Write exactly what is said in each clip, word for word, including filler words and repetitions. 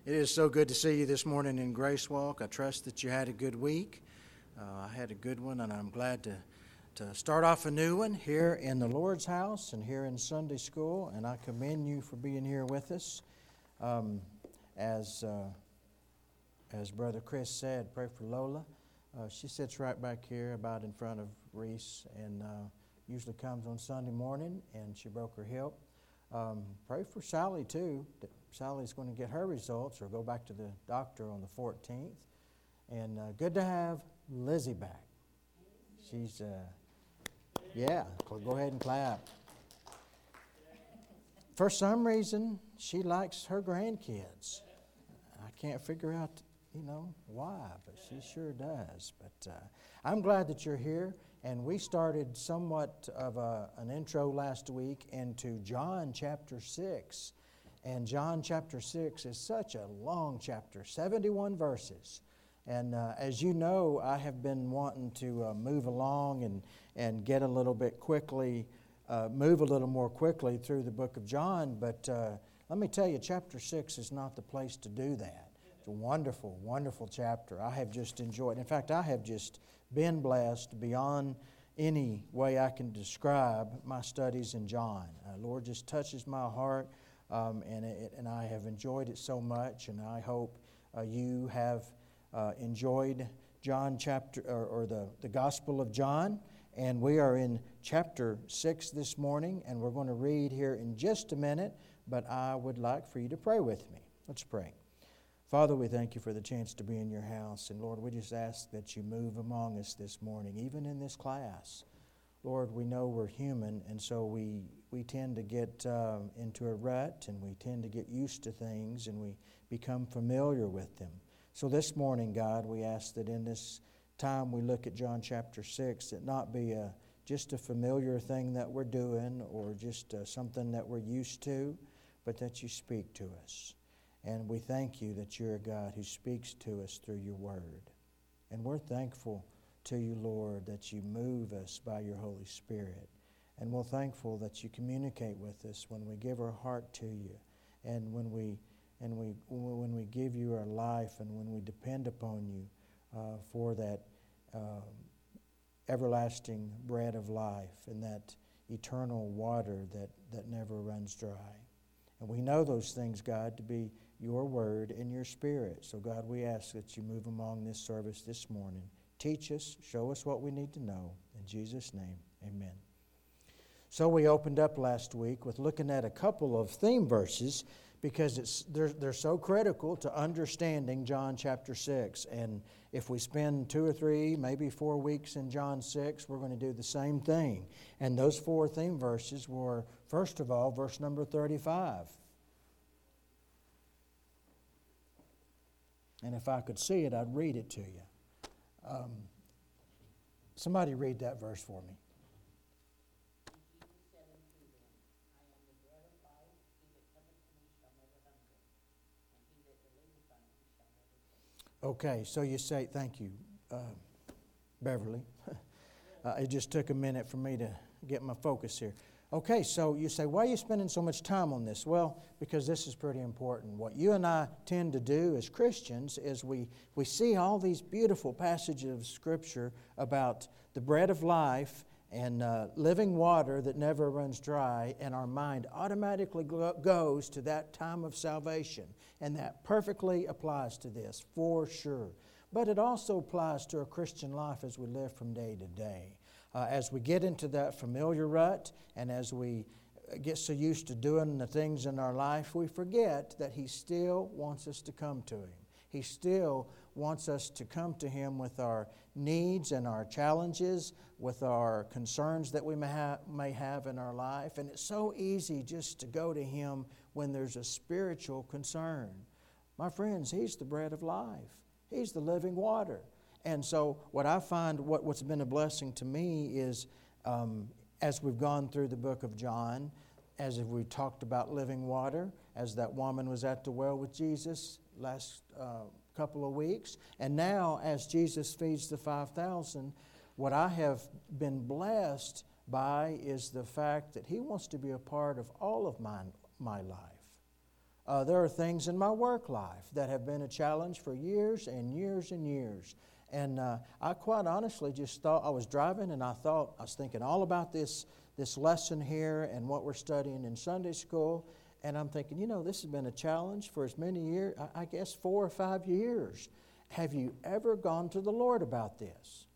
It is so good to see you this morning in Grace Walk. I trust that you had a good week. Uh, I had a good one, and I'm glad to, to start off a new one here in the Lord's house and here in Sunday school, and I commend you for being here with us. Um, as uh, as Brother Chris said, pray for Lola. Uh, she sits right back here about in front of Reese and uh, usually comes on Sunday morning, and she broke her hip. Um, pray for Sally, too. Sally's going to get her results or go back to the doctor on the fourteenth. And uh, good to have Lizzie back. She's, uh, yeah, go ahead and clap. For some reason, she likes her grandkids. I can't figure out, you know, why, but she sure does. But uh, I'm glad that you're here. And we started somewhat of a, an intro last week into John chapter six. And John chapter six is such a long chapter, seventy-one verses. And uh, as you know, I have been wanting to uh, move along and, and get a little bit quickly, uh, move a little more quickly through the book of John. But uh, let me tell you, chapter six is not the place to do that. It's a wonderful, wonderful chapter. I have just enjoyed. In fact, I have just been blessed beyond any way I can describe my studies in John. Uh, Lord just touches my heart, um, and it, and I have enjoyed it so much, and I hope uh, you have uh, enjoyed John chapter or, or the, the Gospel of John. And we are in chapter six this morning, and we're going to read here in just a minute, but I would like for you to pray with me. Let's pray. Father, we thank you for the chance to be in your house. And Lord, we just ask that you move among us this morning, even in this class. Lord, we know we're human, and so we, we tend to get uh, into a rut, and we tend to get used to things, and we become familiar with them. So this morning, God, we ask that in this time we look at John chapter six, that not be a, just a familiar thing that we're doing or just uh, something that we're used to, but that you speak to us. And we thank you that you're a God who speaks to us through your word. And we're thankful to you, Lord, that you move us by your Holy Spirit. And we're thankful that you communicate with us when we give our heart to you, and when we and we when we give you our life, and when we depend upon you uh, for that uh, everlasting bread of life and that eternal water that, that never runs dry. And we know those things, God, to be your word and your spirit. So, God, we ask that you move among this service this morning. Teach us, show us what we need to know. In Jesus' name, amen. So we opened up last week with looking at a couple of theme verses because it's they're, they're so critical to understanding John chapter six. And if we spend two or three, maybe four weeks in John six, we're going to do the same thing. And those four theme verses were, first of all, verse number thirty-five. And if I could see it, I'd read it to you. Um, somebody read that verse for me. Okay, so you say, thank you, uh, Beverly. uh, it just took a minute for me to get my focus here. Okay, so you say, why are you spending so much time on this? Well, because this is pretty important. What you and I tend to do as Christians is we, we see all these beautiful passages of Scripture about the bread of life and uh, living water that never runs dry, and our mind automatically go- goes to that time of salvation. And that perfectly applies to this, for sure. But it also applies to a Christian life as we live from day to day. Uh, as we get into that familiar rut, and as we get so used to doing the things in our life, we forget that He still wants us to come to Him. He still wants us to come to Him with our needs and our challenges, with our concerns that we may, ha- may have in our life. And it's so easy just to go to Him when there's a spiritual concern. My friends, He's the bread of life. He's the living water. And so what I find, what, what's been a blessing to me is um, as we've gone through the book of John, as if we talked about living water, as that woman was at the well with Jesus last uh, couple of weeks, and now as Jesus feeds the five thousand, what I have been blessed by is the fact that He wants to be a part of all of my, my life. Uh, there are things in my work life that have been a challenge for years and years and years. And uh, I quite honestly just thought, I was driving and I thought, I was thinking all about this, this lesson here and what we're studying in Sunday school. And I'm thinking, you know, this has been a challenge for as many years, I, I guess four or five years. Have you ever gone to the Lord about this?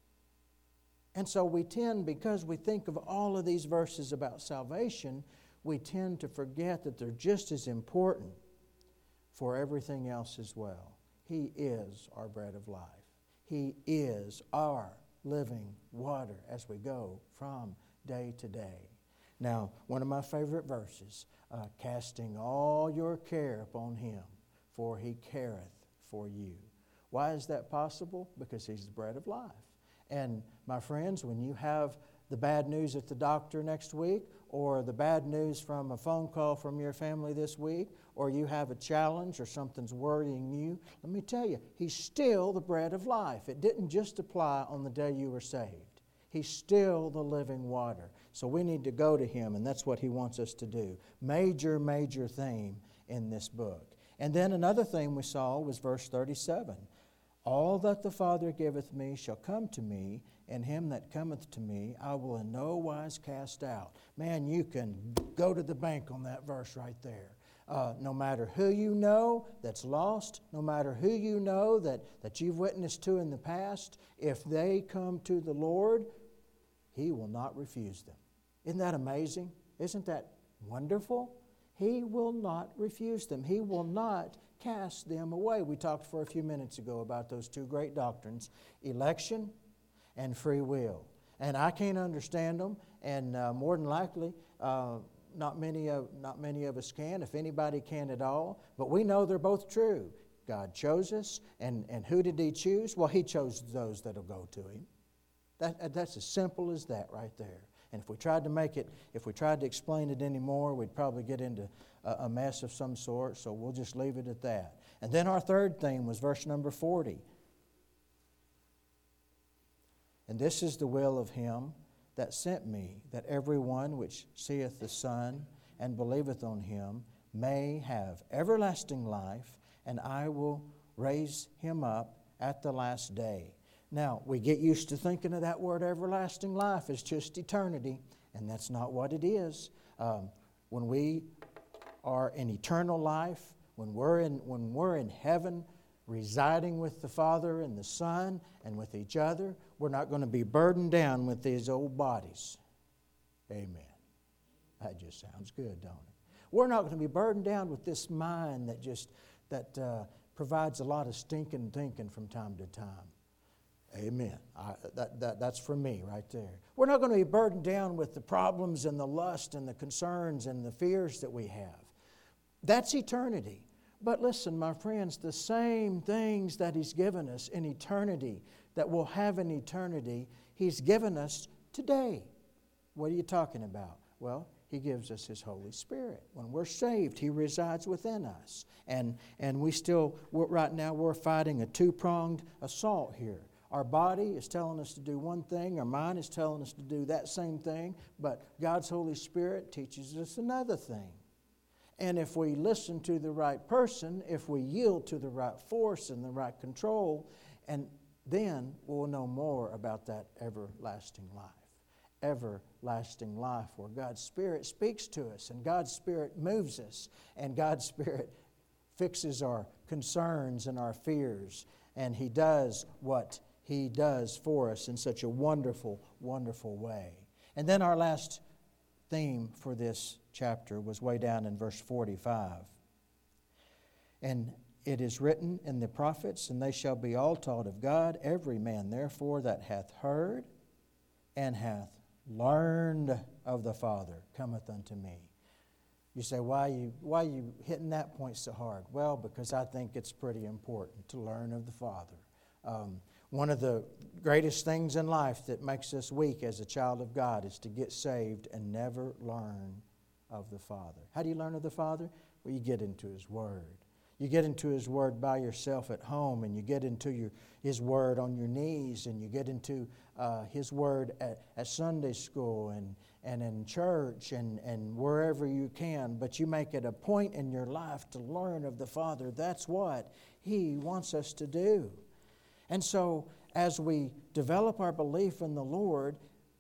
And so we tend, because we think of all of these verses about salvation, we tend to forget that they're just as important for everything else as well. He is our bread of life. He is our living water as we go from day to day. Now, one of my favorite verses, uh, casting all your care upon Him, for He careth for you. Why is that possible? Because He's the bread of life. And my friends, when you have the bad news at the doctor next week, or the bad news from a phone call from your family this week, or you have a challenge or something's worrying you, let me tell you, He's still the bread of life. It didn't just apply on the day you were saved. He's still the living water. So we need to go to Him, and that's what He wants us to do. Major, major theme in this book. And then another thing we saw was verse thirty-seven. All that the Father giveth me shall come to me, and him that cometh to me I will in no wise cast out. Man, you can go to the bank on that verse right there. Uh, no matter who you know that's lost, no matter who you know that, that you've witnessed to in the past, if they come to the Lord, He will not refuse them. Isn't that amazing? Isn't that wonderful? He will not refuse them. He will not cast them away. We talked for a few minutes ago about those two great doctrines, election and free will. And I can't understand them, and uh, more than likely, uh, not many of not many of us can, if anybody can at all. But we know they're both true. God chose us, and, and who did He choose? Well, He chose those that'll go to Him. That, that's as simple as that right there. And if we tried to make it, if we tried to explain it anymore, we'd probably get into a, a mess of some sort, so we'll just leave it at that. And then our third theme was verse number forty. And this is the will of Him that sent me, that every one which seeth the Son and believeth on Him may have everlasting life, and I will raise him up at the last day. Now, we get used to thinking of that word everlasting life as just eternity, and that's not what it is. Um, when we are in eternal life, when we're in, when we're in heaven, residing with the Father and the Son and with each other, we're not going to be burdened down with these old bodies. Amen. That just sounds good, don't it? We're not going to be burdened down with this mind that just that uh, provides a lot of stinking thinking from time to time. Amen. I, that, that, that's for me right there. We're not going to be burdened down with the problems and the lust and the concerns and the fears that we have. That's eternity. But listen, my friends, the same things that He's given us in eternity, that we'll have in eternity, He's given us today. What are you talking about? Well, He gives us His Holy Spirit. When we're saved, He resides within us. And, and we still, we're, right now, we're fighting a two-pronged assault here. Our body is telling us to do one thing. Our mind is telling us to do that same thing. But God's Holy Spirit teaches us another thing. And if we listen to the right person, if we yield to the right force and the right control, and then we'll know more about that everlasting life. Everlasting life where God's Spirit speaks to us and God's Spirit moves us and God's Spirit fixes our concerns and our fears, and He does what He does for us in such a wonderful, wonderful way. And then our last theme for this chapter was way down in verse forty-five. And it is written in the prophets, and they shall be all taught of God, every man therefore that hath heard and hath learned of the Father cometh unto me. You say, why are you, why are you hitting that point so hard? Well, because I think it's pretty important to learn of the Father. Um, one of the greatest things in life that makes us weak as a child of God is to get saved and never learn of the Father. How do you learn of the Father? Well, you get into His Word. You get into His Word by yourself at home, and you get into your, His Word on your knees, and you get into uh, His Word at, at Sunday school, and, and in church and, and wherever you can, but you make it a point in your life to learn of the Father. That's what He wants us to do. And so as we develop our belief in the Lord,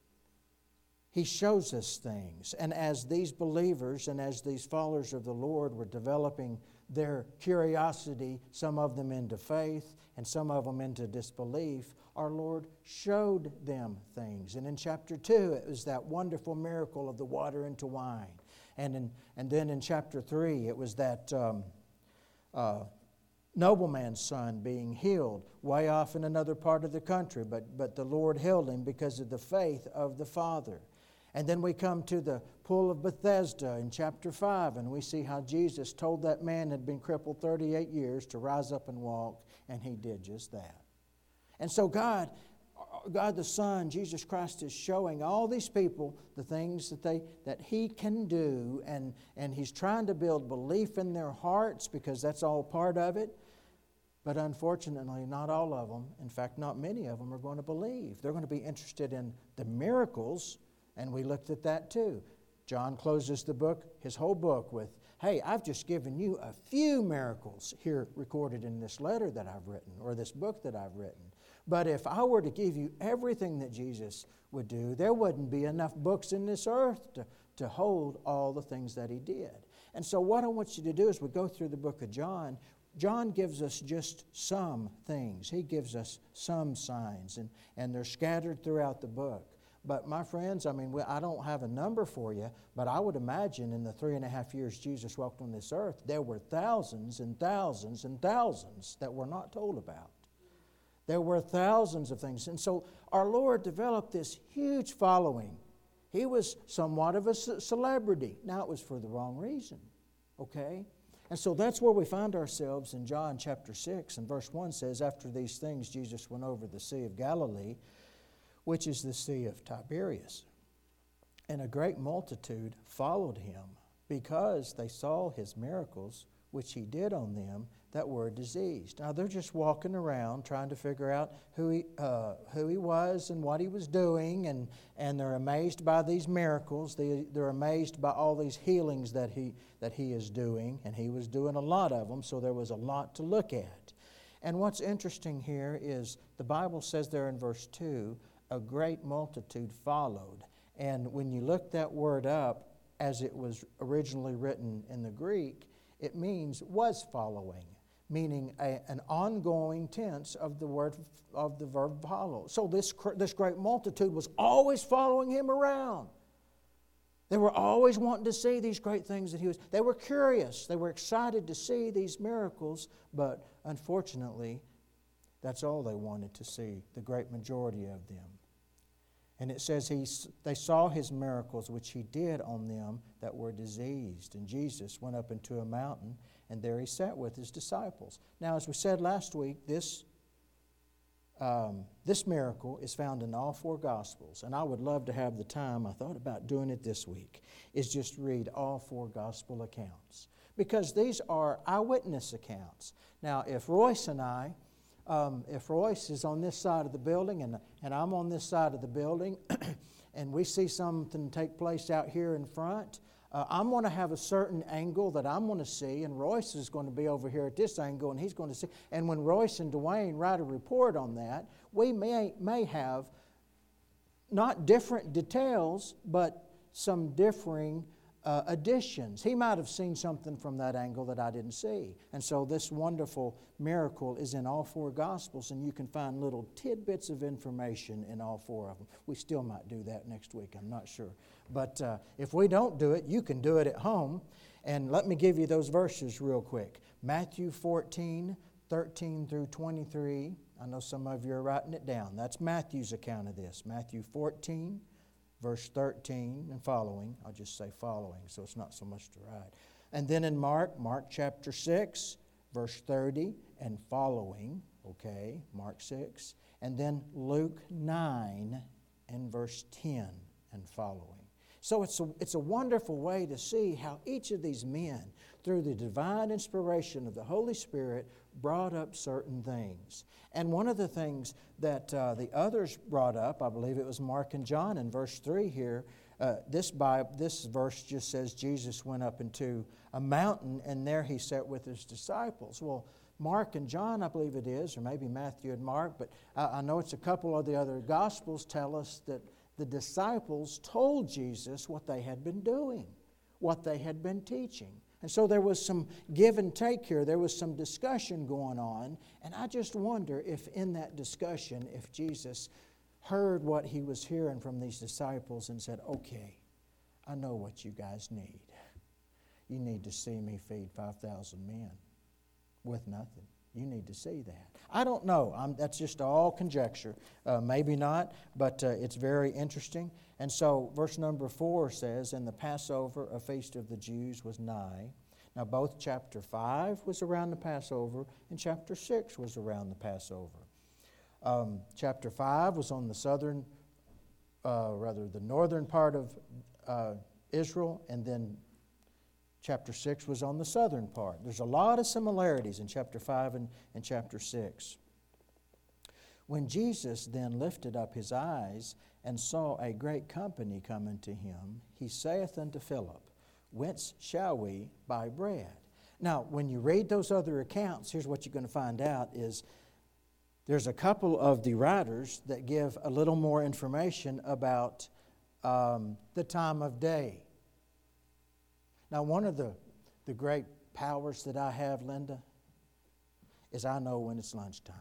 He shows us things. And as these believers and as these followers of the Lord were developing their curiosity, some of them into faith and some of them into disbelief, our Lord showed them things. And in chapter two, it was that wonderful miracle of the water into wine. And in, and then in chapter three, it was that um, uh, nobleman's son being healed way off in another part of the country. But, but the Lord healed him because of the faith of the Father. And then we come to the pool of Bethesda in chapter five, and we see how Jesus told that man that had been crippled thirty-eight years to rise up and walk, and he did just that. And so God, God the Son, Jesus Christ, is showing all these people the things that they that He can do, and, and He's trying to build belief in their hearts because that's all part of it. But unfortunately, not all of them, in fact, not many of them are going to believe. They're going to be interested in the miracles, and we looked at that too. John closes the book, his whole book, with, hey, I've just given you a few miracles here recorded in this letter that I've written, or this book that I've written. But if I were to give you everything that Jesus would do, there wouldn't be enough books in this earth to, to hold all the things that He did. And so what I want you to do is we go through the book of John. John gives us just some things. He gives us some signs, and, and they're scattered throughout the book. But my friends, I mean, I don't have a number for you, but I would imagine in the three and a half years Jesus walked on this earth, there were thousands and thousands and thousands that we're not told about. There were thousands of things. And so our Lord developed this huge following. He was somewhat of a celebrity. Now, it was for the wrong reason, okay? And so that's where we find ourselves in John chapter six, and verse one says, after these things Jesus went over the Sea of Galilee, which is the Sea of Tiberias. And a great multitude followed Him, because they saw His miracles, which He did on them that were diseased. Now, they're just walking around trying to figure out who He, uh, who he was and what He was doing, and, and they're amazed by these miracles. They, they're amazed by all these healings that he, that he is doing, and He was doing a lot of them, so there was a lot to look at. And what's interesting here is the Bible says there in verse two, a great multitude followed. And when you look that word up, as it was originally written in the Greek, it means was following, meaning a, an ongoing tense of the word of the verb follow. So this, this great multitude was always following Him around. They were always wanting to see these great things that He was. They were curious. They were excited to see these miracles, but unfortunately, that's all they wanted to see, the great majority of them. And it says he, they saw His miracles, which He did on them that were diseased. And Jesus went up into a mountain, and there He sat with His disciples. Now, as we said last week, this, um, this miracle is found in all four Gospels. And I would love to have the time, I thought about doing it this week, is just read all four Gospel accounts. Because these are eyewitness accounts. Now, if Royce and I... Um, if Royce is on this side of the building and, and I'm on this side of the building and we see something take place out here in front, uh, I'm going to have a certain angle that I'm going to see, and Royce is going to be over here at this angle and he's going to see. And when Royce and Dwayne write a report on that, we may, may have not different details, but some differing Uh, additions. He might have seen something from that angle that I didn't see. And so this wonderful miracle is in all four Gospels, and you can find little tidbits of information in all four of them. We still might do that next week, I'm not sure. But uh, if we don't do it, you can do it at home. And let me give you those verses real quick. Matthew fourteen, thirteen through twenty-three. I know some of you are writing it down. That's Matthew's account of this. Matthew fourteen, verse thirteen and following. I'll just say following, so it's not so much to write. And then in Mark, Mark chapter six, verse thirty and following. Okay, Mark six. And then Luke nine and verse ten and following. So it's a, it's a wonderful way to see how each of these men, through the divine inspiration of the Holy Spirit, brought up certain things. And one of the things that uh, the others brought up, I believe it was Mark and John in verse three here, Uh, this Bible, this verse just says Jesus went up into a mountain, and there he sat with his disciples. Well, Mark and John, I believe it is, or maybe Matthew and Mark, but I, I know it's a couple of the other Gospels tell us that the disciples told Jesus what they had been doing, what they had been teaching. And so there was some give and take here. There was some discussion going on. And I just wonder if in that discussion, if Jesus heard what he was hearing from these disciples and said, okay, I know what you guys need. You need to see me feed five thousand men with nothing. You need to see that. I don't know. I'm, that's just all conjecture. Uh, maybe not, but uh, it's very interesting. And so verse number four says, and the Passover, a feast of the Jews, was nigh. Now both chapter five was around the Passover, and chapter six was around the Passover. Um, chapter five was on the southern, uh, rather the northern part of uh, Israel, and then chapter six was on the southern part. There's a lot of similarities in chapter five and, and chapter six. When Jesus then lifted up his eyes and saw a great company coming to him, he saith unto Philip, whence shall we buy bread? Now, when you read those other accounts, here's what you're going to find out is there's a couple of the writers that give a little more information about um, the time of day. Now, one of the, the great powers that I have, Linda, is I know when it's lunchtime.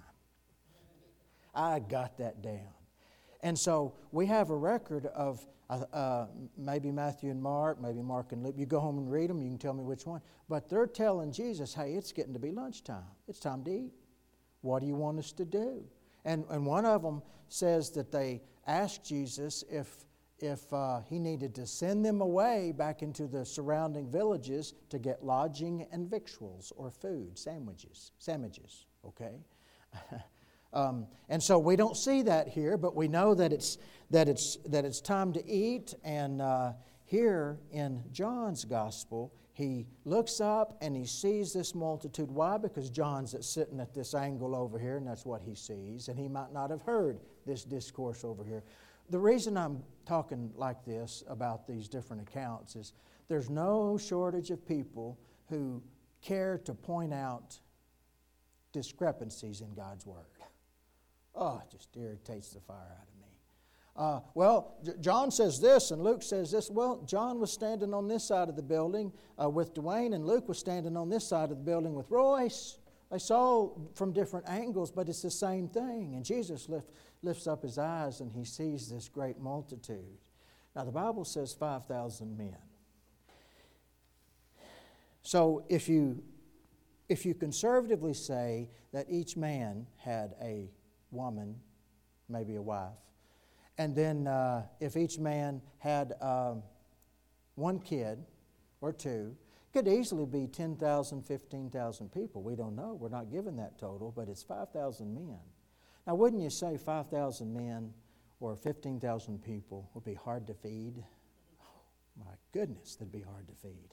I got that down. And so we have a record of uh, uh, maybe Matthew and Mark, maybe Mark and Luke. You go home and read them, you can tell me which one. But they're telling Jesus, hey, it's getting to be lunchtime. It's time to eat. What do you want us to do? And, and one of them says that they asked Jesus if if uh, he needed to send them away back into the surrounding villages to get lodging and victuals or food, sandwiches, sandwiches, okay? um, and so we don't see that here, but we know that it's that it's that it's time to eat. And uh, here in John's gospel, he looks up and he sees this multitude. Why? Because John's sitting at this angle over here, and that's what he sees. And he might not have heard this discourse over here. The reason I'm talking like this about these different accounts is there's no shortage of people who care to point out discrepancies in God's Word. Oh, it just irritates the fire out of me. Uh, well, J- John says this and Luke says this. Well, John was standing on this side of the building uh, with Dwayne, and Luke was standing on this side of the building with Royce. They saw from different angles, but it's the same thing. And Jesus lift, lifts up his eyes and he sees this great multitude. Now, the Bible says five thousand men. So if you, if you conservatively say that each man had a woman, maybe a wife, and then uh, if each man had um, one kid or two, could easily be ten thousand, fifteen thousand people. We don't know. We're not given that total, but it's five thousand men. Now, wouldn't you say five thousand men or fifteen thousand people would be hard to feed? Oh, my goodness, that'd be hard to feed.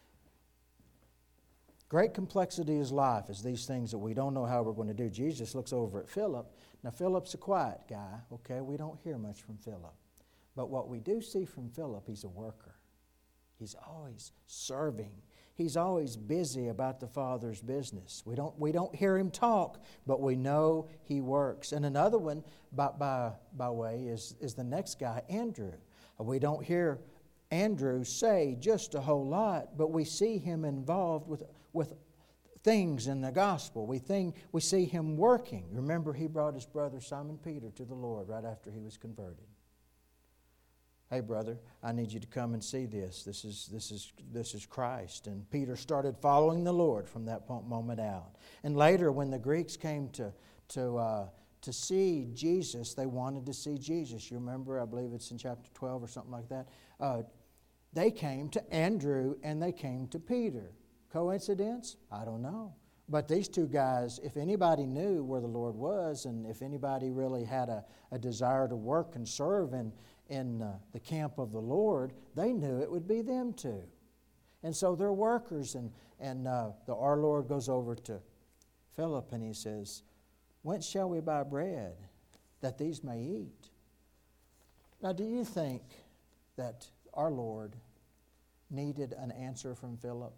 Great complexity is life, is these things that we don't know how we're going to do. Jesus looks over at Philip. Now, Philip's a quiet guy, okay? We don't hear much from Philip. But what we do see from Philip, he's a worker. He's always serving. He's always busy about the Father's business. We don't, we don't hear him talk, but we know he works. And another one, by, by, by way, is, is the next guy, Andrew. We don't hear Andrew say just a whole lot, but we see him involved with, with things in the gospel. We, think, we see him working. Remember, he brought his brother Simon Peter to the Lord right after he was converted. Hey, brother, I need you to come and see this. This is, this is, this is Christ. And Peter started following the Lord from that moment out. And later, when the Greeks came to, to, uh, to see Jesus, they wanted to see Jesus. You remember, I believe it's in chapter twelve or something like that. Uh, they came to Andrew and they came to Peter. Coincidence? I don't know. But these two guys, if anybody knew where the Lord was, and if anybody really had a, a desire to work and serve in, in uh, the camp of the Lord, they knew it would be them two. And so they're workers, and, and uh, the, our Lord goes over to Philip and he says, whence shall we buy bread that these may eat? Now, do you think that our Lord needed an answer from Philip?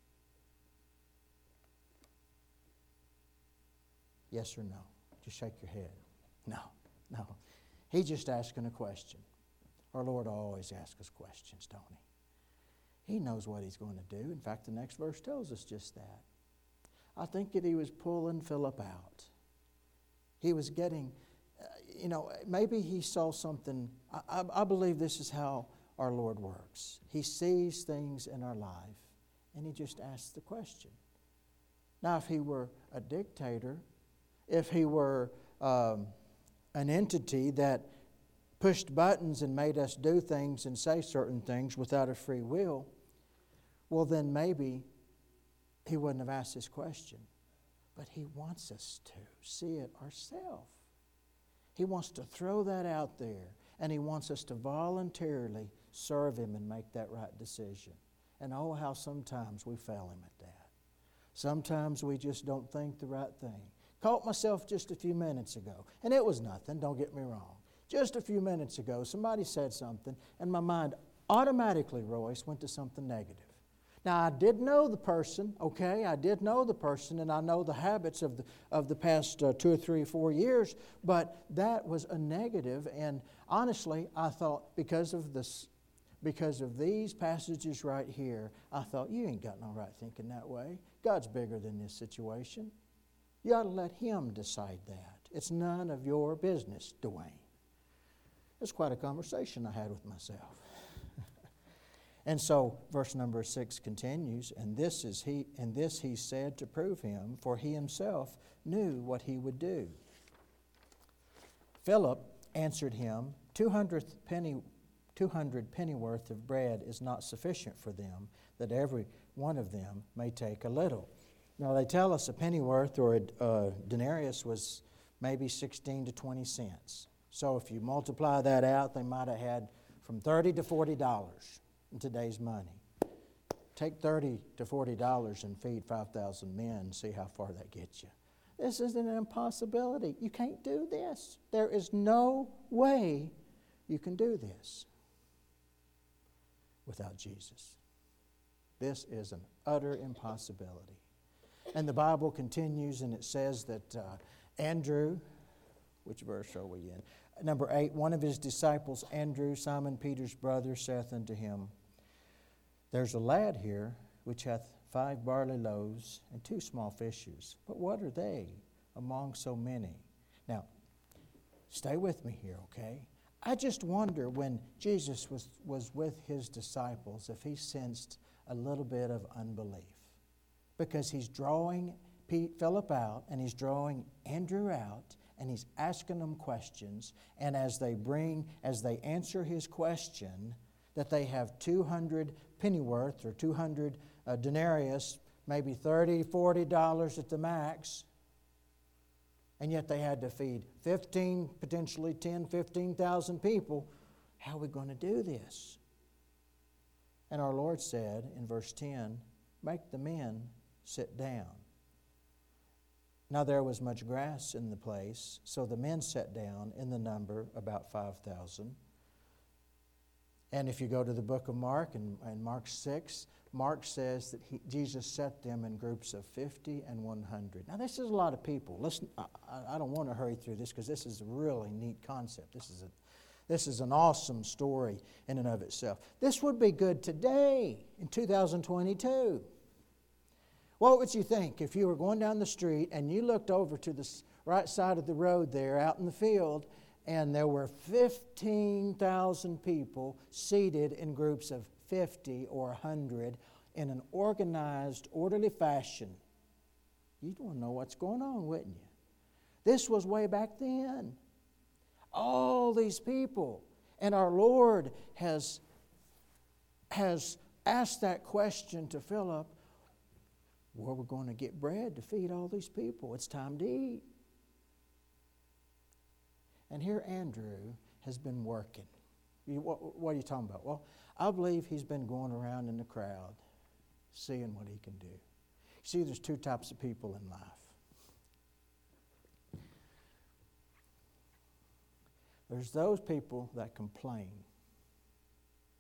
Yes or no? Just shake your head. No, no. He's just asking a question. Our Lord always asks us questions, don't He? He knows what He's going to do. In fact, the next verse tells us just that. I think that He was pulling Philip out. He was getting, uh, you know, maybe He saw something. I, I, I believe this is how our Lord works. He sees things in our life, and He just asks the question. Now, if He were a dictator, if He were um, an entity that pushed buttons and made us do things and say certain things without a free will, well, then maybe He wouldn't have asked this question. But He wants us to see it ourselves. He wants to throw that out there, and He wants us to voluntarily serve Him and make that right decision. And oh, how sometimes we fail Him at that. Sometimes we just don't think the right thing. Caught myself just a few minutes ago, and it was nothing, don't get me wrong. Just a few minutes ago, somebody said something, and my mind automatically, Royce, went to something negative. Now, I did know the person, okay? I did know the person, and I know the habits of the, of the past uh, two or three, four years, but that was a negative, and honestly, I thought because of this, because of these passages right here, I thought, you ain't got no right thinking that way. God's bigger than this situation. You ought to let Him decide that. It's none of your business, Dwayne. It's quite a conversation I had with myself. And so verse number six continues, and this is he and this he said to prove him, for he himself knew what he would do. Philip answered him, two hundred penny two hundred pennyworth of bread is not sufficient for them, that every one of them may take a little. Now they tell us a pennyworth or a uh, denarius was maybe sixteen to twenty cents. So if you multiply that out, they might have had from thirty to forty dollars in today's money. Take thirty to forty dollars and feed five thousand men and see how far that gets you. This is an impossibility. You can't do this. There is no way you can do this without Jesus. This is an utter impossibility. And the Bible continues and it says that uh, Andrew, which verse are we in? Number eight, one of his disciples, Andrew, Simon Peter's brother, saith unto him, there's a lad here which hath five barley loaves and two small fishes. But what are they among so many? Now, stay with me here, okay? I just wonder when Jesus was, was with His disciples if He sensed a little bit of unbelief. Because He's drawing Pete, Philip out and He's drawing Andrew out and He's asking them questions. And as they bring, as they answer His question, that they have two hundred pennyworth or two hundred uh, denarius, maybe thirty, forty dollars at the max, and yet they had to feed fifteen, potentially ten, fifteen thousand people. How are we going to do this? And our Lord said in verse ten, make the men sit down. Now there was much grass in the place, so the men sat down in the number about five thousand. And if you go to the book of Mark, and in, in Mark six, Mark says that he, Jesus set them in groups of fifty and one hundred. Now this is a lot of people. Listen, I, I don't want to hurry through this because this is a really neat concept. This is a, this is an awesome story in and of itself. This would be good today in two thousand twenty-two. What would you think if you were going down the street and you looked over to the right side of the road there out in the field and there were fifteen thousand people seated in groups of fifty or one hundred in an organized, orderly fashion? You'd want to know what's going on, wouldn't you? This was way back then. All these people. And our Lord has, has asked that question to Philip, where we're going to get bread to feed all these people. It's time to eat. And here Andrew has been working. You, what, what are you talking about? Well, I believe he's been going around in the crowd, seeing what he can do. See, there's two types of people in life. There's those people that complain.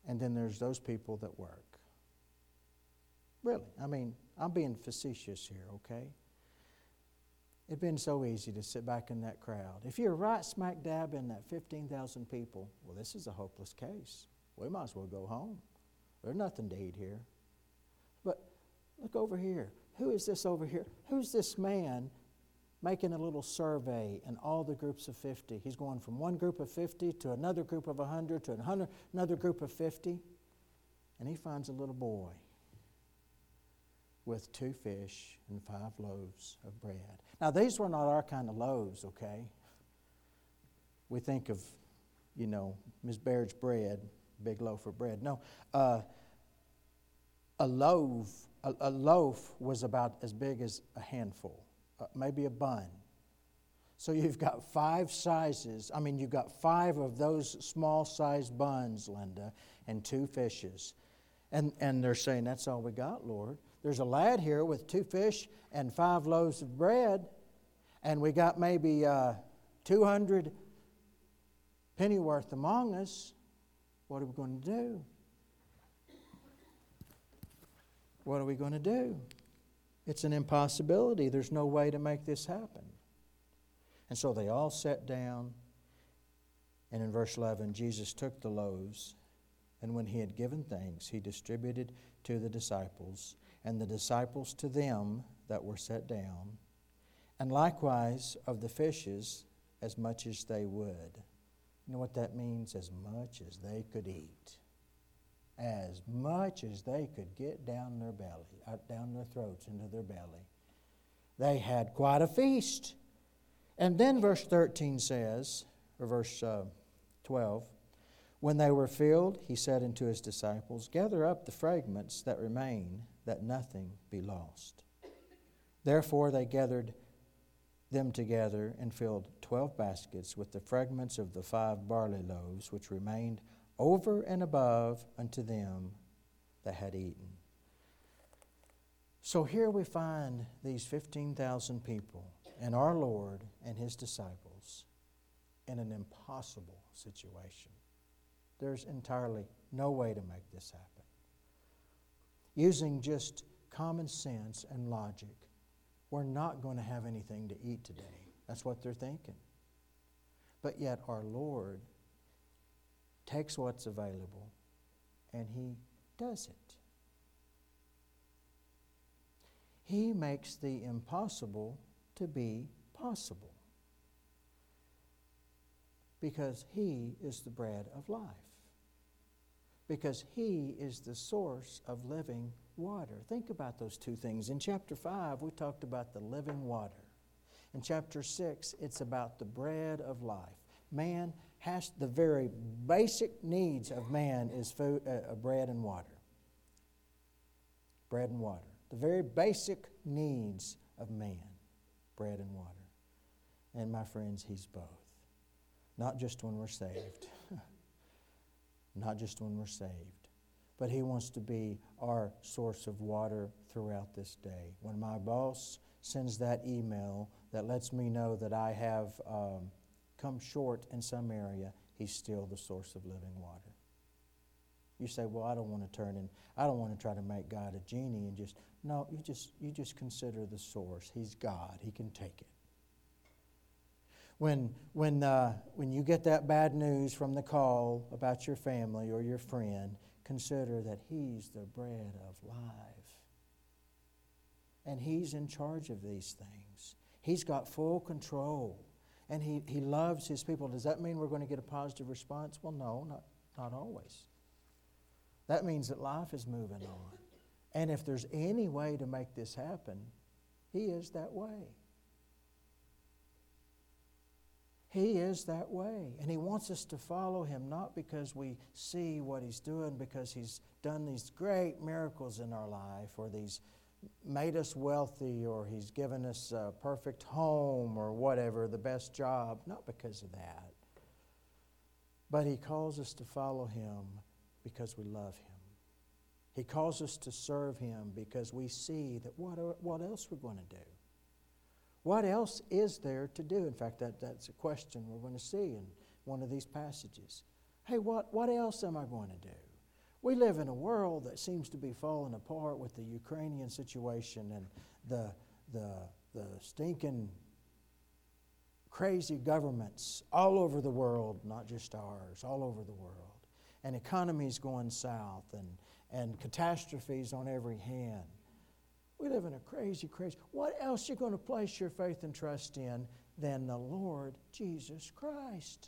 And then there's those people that work. Really, I mean, I'm being facetious here, okay? It'd been so easy to sit back in that crowd. If you're right smack dab in that fifteen thousand people, well, this is a hopeless case. We might as well go home. There's nothing to eat here. But look over here. Who is this over here? Who's this man making a little survey in all the groups of fifty? He's going from one group of fifty to another group of one hundred to another group of fifty. And he finds a little boy with two fish and five loaves of bread. Now, these were not our kind of loaves, okay? We think of, you know, Miss Baird's bread, big loaf of bread. No, uh, a loaf, a, a loaf was about as big as a handful, uh, maybe a bun. So you've got five sizes. I mean, you've got five of those small-sized buns, Linda, and two fishes. And, and they're saying, that's all we got, Lord. There's a lad here with two fish and five loaves of bread, and we got maybe uh, two hundred pennyworth among us. What are we going to do? What are we going to do? It's an impossibility. There's no way to make this happen. And so they all sat down, and in verse eleven, Jesus took the loaves, and when he had given thanks, he distributed to the disciples, and the disciples to them that were set down, and likewise of the fishes as much as they would. You know what that means? As much as they could eat. As much as they could get down their belly, out down their throats, into their belly. They had quite a feast. And then verse thirteen says, or verse uh, twelve, when they were filled, he said unto his disciples, gather up the fragments that remain, that nothing be lost. Therefore they gathered them together and filled twelve baskets with the fragments of the five barley loaves which remained over and above unto them that had eaten. So here we find these fifteen thousand people and our Lord and his disciples in an impossible situation. There's entirely no way to make this happen. Using just common sense and logic, we're not going to have anything to eat today. That's what they're thinking. But yet our Lord takes what's available and he does it. He makes the impossible to be possible. Because he is the bread of life. Because he is the source of living water. Think about those two things. In chapter five, we talked about the living water. In chapter six, it's about the bread of life. Man has the very basic needs of man is food, uh, bread and water. Bread and water. The very basic needs of man, bread and water. And my friends, he's both. Not just when we're saved. Not just when we're saved. But he wants to be our source of water throughout this day. When my boss sends that email that lets me know that I have um, come short in some area, he's still the source of living water. You say, well, I don't want to turn in, I don't want to try to make God a genie and just, no, you just, you just consider the source. He's God. He can take it. When, when, uh, when you get that bad news from the call about your family or your friend, consider that he's the bread of life. And he's in charge of these things. He's got full control. And he, he loves his people. Does that mean we're going to get a positive response? Well, no, not, not always. That means that life is moving on. And if there's any way to make this happen, he is that way. He is that way. And he wants us to follow him, not because we see what he's doing, because he's done these great miracles in our life, or these made us wealthy, or he's given us a perfect home, or whatever, the best job. Not because of that. But he calls us to follow him because we love him. He calls us to serve him because we see that what, what else we're going to do. What else is there to do? In fact, that, that's a question we're going to see in one of these passages. Hey, what, what else am I going to do? We live in a world that seems to be falling apart with the Ukrainian situation and the, the, the stinking crazy governments all over the world, not just ours, all over the world. And economies going south and, and catastrophes on every hand. We live in a crazy, crazy... What else are you going to place your faith and trust in than the Lord Jesus Christ?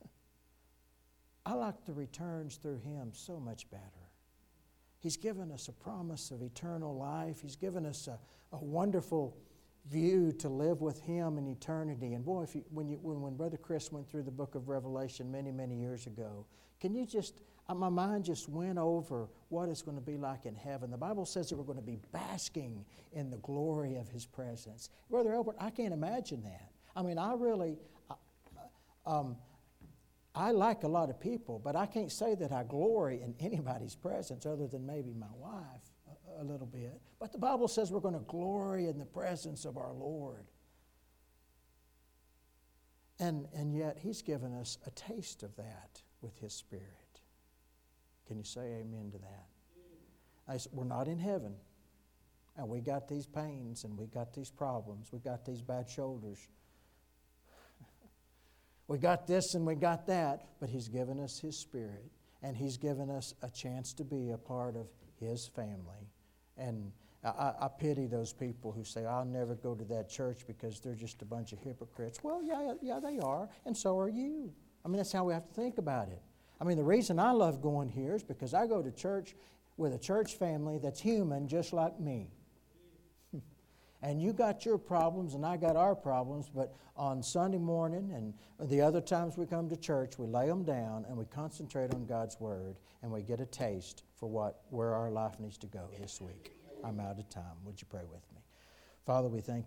I like the returns through Him so much better. He's given us a promise of eternal life. He's given us a, a wonderful view to live with Him in eternity. And boy, if you, when, you, when, when Brother Chris went through the book of Revelation many, many years ago, can you just, uh, my mind just went over what it's going to be like in heaven. The Bible says that we're going to be basking in the glory of His presence. Brother Albert, I can't imagine that. I mean, I really, uh, um, I like a lot of people, but I can't say that I glory in anybody's presence other than maybe my wife a, a little bit. But the Bible says we're going to glory in the presence of our Lord. And, and yet He's given us a taste of that with His Spirit. Can you say amen to that? I said, we're not in heaven. And we got these pains and we got these problems. We got these bad shoulders. We got this and we got that. But He's given us His Spirit. And He's given us a chance to be a part of His family. And I, I pity those people who say, I'll never go to that church because they're just a bunch of hypocrites. Well, yeah, yeah, they are. And so are you. I mean, that's how we have to think about it. I mean, the reason I love going here is because I go to church with a church family that's human just like me. And you got your problems and I got our problems, but on Sunday morning and the other times we come to church, we lay them down and we concentrate on God's Word and we get a taste for what where our life needs to go this week. I'm out of time. Would you pray with me? Father, we thank you.